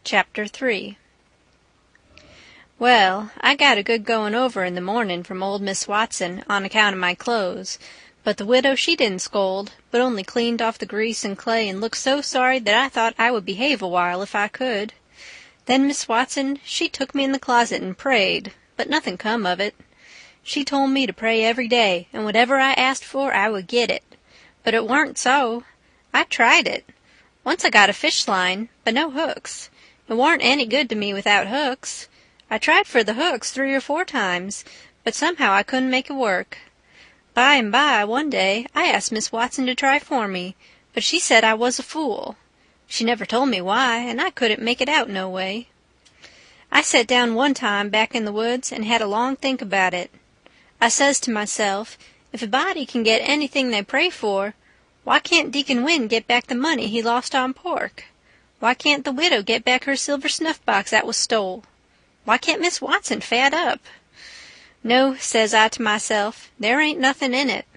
Chapter 3. Well, I got a good going over in the morning from old Miss Watson on account of my clothes, but the widow she didn't scold, but only cleaned off the grease and clay and looked so sorry that I thought I would behave a while if I could. Then Miss Watson, she took me in the closet and prayed, but nothing come of it. She told me to pray every day, and whatever I asked for I would get it. But it warn't so. I tried it. Once I got a fish line, but no hooks. It warn't any good to me without hooks. I tried for the hooks 3 or 4 times, but somehow I couldn't make it work. By and by, one day, I asked Miss Watson to try for me, but she said I was a fool. She never told me why, and I couldn't make it out no way. I sat down one time back in the woods and had a long think about it. I says to myself, if a body can get anything they pray for, why can't Deacon Wynne get back the money he lost on pork? Why can't the widow get back her silver snuff-box that was stole? Why can't Miss Watson fat up? No, says I to myself, there ain't nothing in it.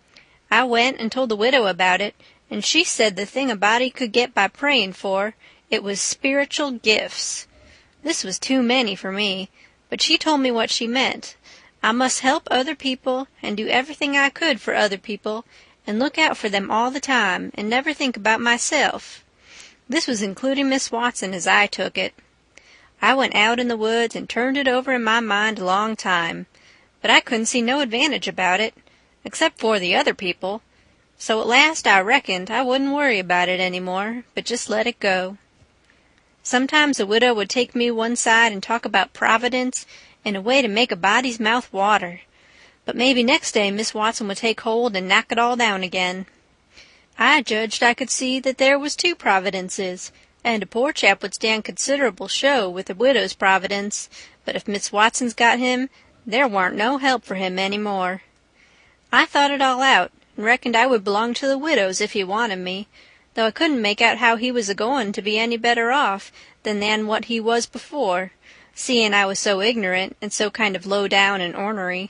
I went and told the widow about it, and she said the thing a body could get by praying for, it was spiritual gifts. This was too many for me, but she told me what she meant. I must help other people and do everything I could for other people and look out for them all the time and never think about myself. This was including Miss Watson as I took it. I went out in the woods and turned it over in my mind a long time, but I couldn't see no advantage about it, except for the other people, so at last I reckoned I wouldn't worry about it any more, but just let it go. Sometimes a widow would take me one side and talk about Providence in a way to make a body's mouth water, but maybe next day Miss Watson would take hold and knock it all down again. I judged I could see that there was 2 providences, and a poor chap would stand considerable show with a widow's providence, but if Miss Watson's got him, there warn't no help for him any more. I thought it all out, and reckoned I would belong to the widow's if he wanted me, though I couldn't make out how he was a-goin' to be any better off than what he was before, seeing I was so ignorant and so kind of low down and ornery.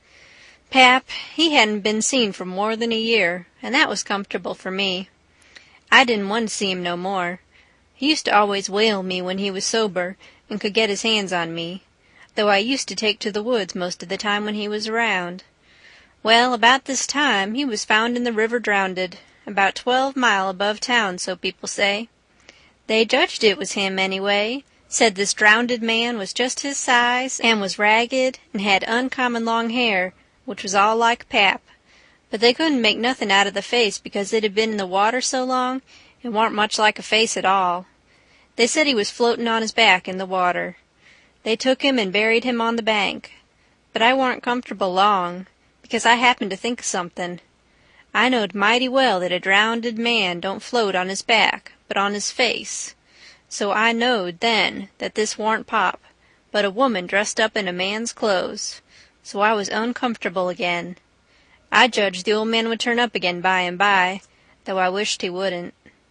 Pap, he hadn't been seen for more than a year, and that was comfortable for me. I didn't want to see him no more. He used to always whale me when he was sober and could get his hands on me, though I used to take to the woods most of the time when he was around. Well, about this time he was found in the river drownded, about 12 mile above town, so people say. They judged it was him anyway, said this drownded man was just his size and was ragged and had uncommon long hair, which was all like Pap, but they couldn't make nothing out of the face because it had been in the water so long it warn't much like a face at all. They said he was floating on his back in the water. They took him and buried him on the bank, but I warn't comfortable long, because I happened to think of something. I knowed mighty well that a drownded man don't float on his back, but on his face, so I knowed then that this warn't Pop, but a woman dressed up in a man's clothes. So I was uncomfortable again. I judged the old man would turn up again by and by, though I wished he wouldn't.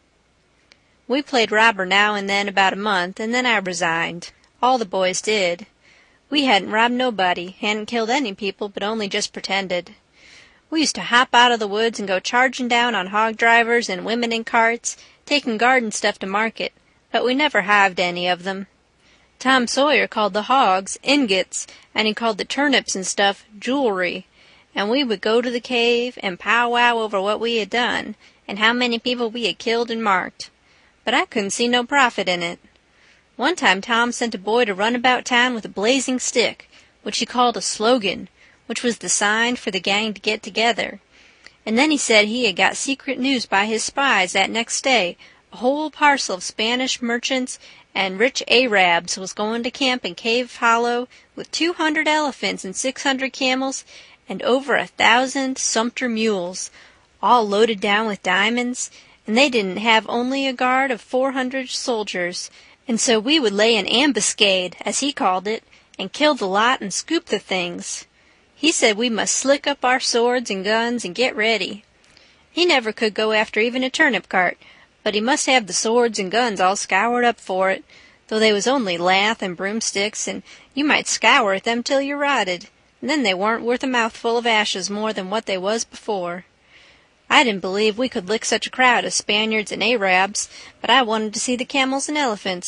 We played robber now and then about a month, and then I resigned. All the boys did. We hadn't robbed nobody, hadn't killed any people, but only just pretended. We used to hop out of the woods and go charging down on hog drivers and women in carts, taking garden stuff to market, but we never hived any of them. Tom Sawyer called the hogs ingots, and he called the turnips and stuff jewelry, and we would go to the cave and powwow over what we had done and how many people we had killed and marked. But I couldn't see no profit in it. One time Tom sent a boy to run about town with a blazing stick, which he called a slogan, which was the sign for the gang to get together, and then he said he had got secret news by his spies that next day a whole parcel of Spanish merchants and rich Arabs was going to camp in Cave Hollow with 200 elephants and 600 camels and over 1,000 sumpter mules, all loaded down with diamonds, and they didn't have only a guard of 400 soldiers, and so we would lay an ambuscade, as he called it, and kill the lot and scoop the things. He said we must slick up our swords and guns and get ready. He never could go after even a turnip cart, but he must have the swords and guns all scoured up for it, though they was only lath and broomsticks, and you might scour at them till you rotted, and then they warn't worth a mouthful of ashes more than what they was before. I didn't believe we could lick such a crowd of Spaniards and Arabs, but I wanted to see the camels and elephants,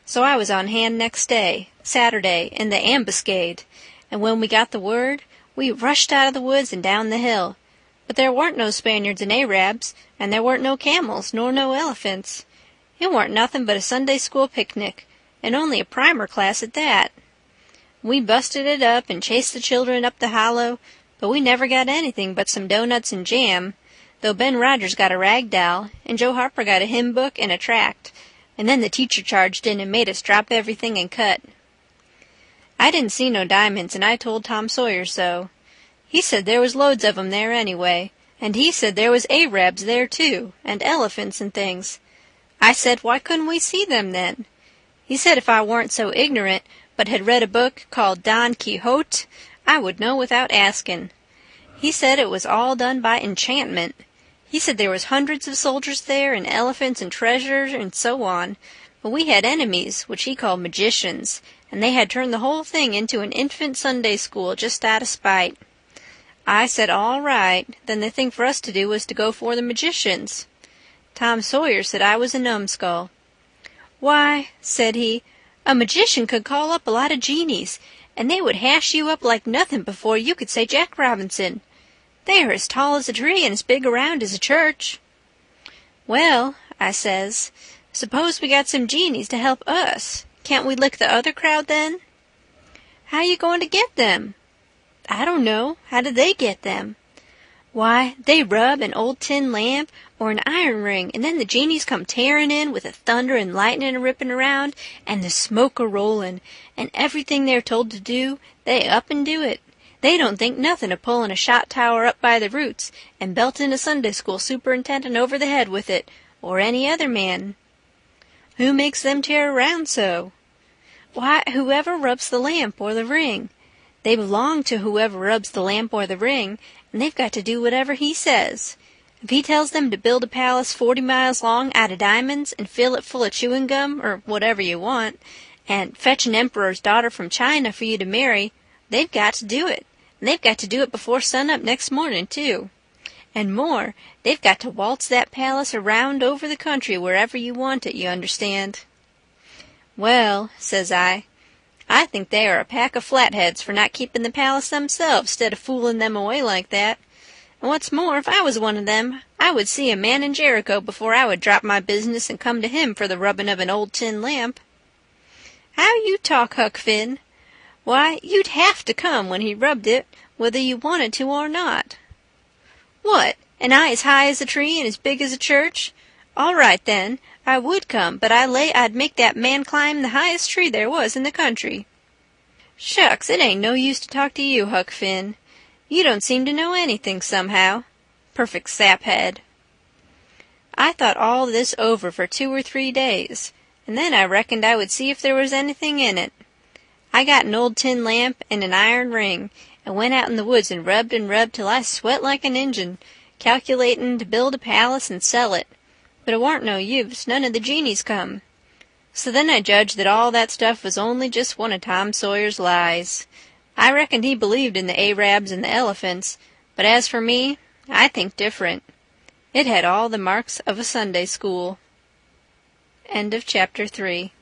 So I was on hand next day, Saturday, in the ambuscade, and when we got the word, we rushed out of the woods and down the hill. But there weren't no Spaniards and Arabs, and there weren't no camels, nor no elephants. It weren't nothing but a Sunday school picnic, and only a primer class at that. We busted it up and chased the children up the hollow, but we never got anything but some doughnuts and jam, though Ben Rogers got a rag doll, and Joe Harper got a hymn book and a tract, and then the teacher charged in and made us drop everything and cut. I didn't see no diamonds, and I told Tom Sawyer so. He said there was loads of 'em there anyway, and he said there was Arabs there too, and elephants and things. I said, why couldn't we see them then? He said if I weren't so ignorant, but had read a book called Don Quixote, I would know without asking. He said it was all done by enchantment. He said there was hundreds of soldiers there, and elephants and treasures and so on, but we had enemies, which he called magicians, and they had turned the whole thing into an infant Sunday school just out of spite. I said all right, then the thing for us to do was to go for the magicians. Tom Sawyer said I was a numbskull. Why, said he, a magician could call up a lot of genies, and they would hash you up like nothing before you could say Jack Robinson. They are as tall as a tree and as big around as a church. Well, I says, suppose we got some genies to help us. Can't we lick the other crowd then? How you going to get them? I don't know. How do they get them? Why, they rub an old tin lamp or an iron ring, and then the genies come tearing in with the thunder and lightning a-ripping around, and the smoke a-rolling, and everything they're told to do, they up and do it. They don't think nothing of pulling a shot tower up by the roots and belting a Sunday school superintendent over the head with it, or any other man. Who makes them tear around so? Why, whoever rubs the lamp or the ring. They belong to whoever rubs the lamp or the ring, and they've got to do whatever he says. If he tells them to build a palace 40 miles long out of diamonds and fill it full of chewing gum, or whatever you want, and fetch an emperor's daughter from China for you to marry, they've got to do it. And they've got to do it before sunup next morning, too. And more, they've got to waltz that palace around over the country wherever you want it, you understand. Well, says I think they are a pack of flatheads for not keeping the palace themselves, 'stead of fooling them away like that. And what's more, if I was one of them, I would see a man in Jericho before I would drop my business and come to him for the rubbing of an old tin lamp. How you talk, Huck Finn. Why, you'd have to come when he rubbed it, whether you wanted to or not. What, and I as high as a tree and as big as a church? All right, then, I would come, but I lay I'd make that man climb the highest tree there was in the country. Shucks, it ain't no use to talk to you, Huck Finn. You don't seem to know anything, somehow. Perfect saphead. I thought all this over for 2 or 3 days, and then I reckoned I would see if there was anything in it. I got an old tin lamp and an iron ring, and went out in the woods and rubbed till I sweat like an Injun, calculatin' to build a palace and sell it. But it warn't no use, none of the genies come. So then I judged that all that stuff was only just one of Tom Sawyer's lies. I reckoned he believed in the Arabs and the elephants, but as for me, I think different. It had all the marks of a Sunday school. End of chapter 3.